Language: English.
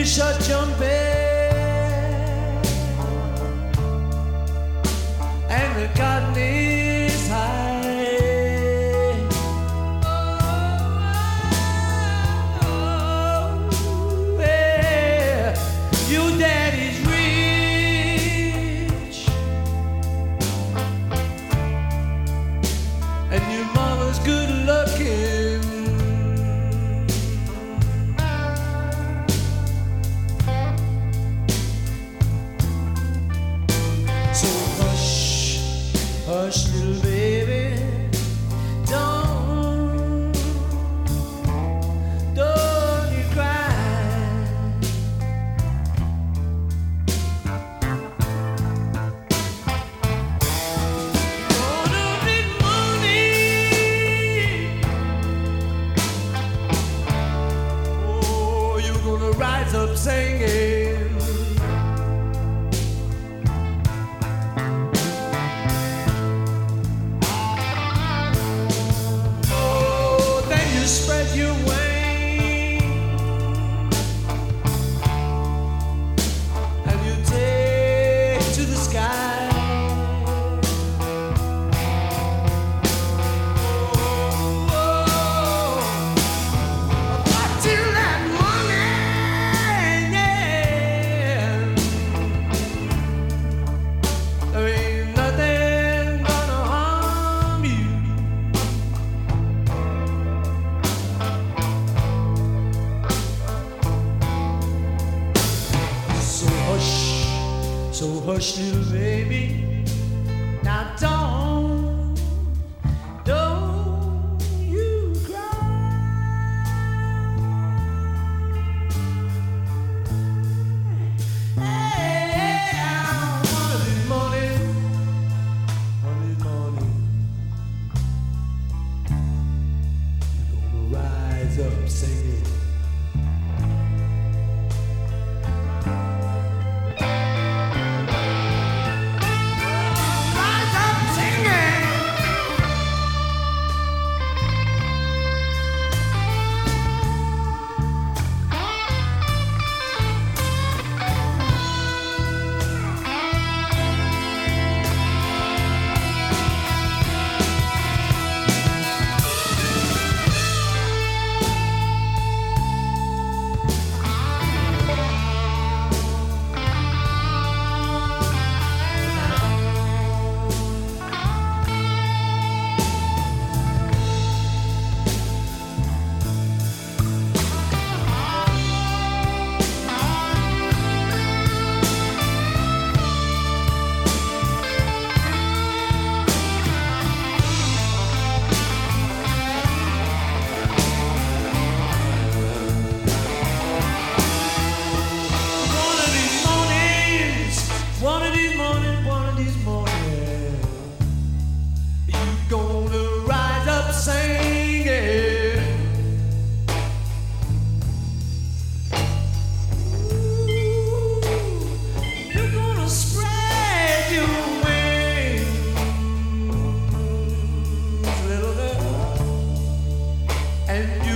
shut your bed and the cotton is high. Oh, yeah. Your daddy's rich and your mama's good looking. So hush, little baby, don't you cry. Gonna need money. Oh, you're gonna rise up singing. Spread your wings and you take to the sky. Oh, but till that morning, yeah, there ain't nothing gonna harm you. So hush, little baby, now don't you cry. Hey, one of these mornings, you're gonna rise up singing. One of these mornings, you're gonna rise up singing. Ooh, you're gonna spread your wings, little girl, and you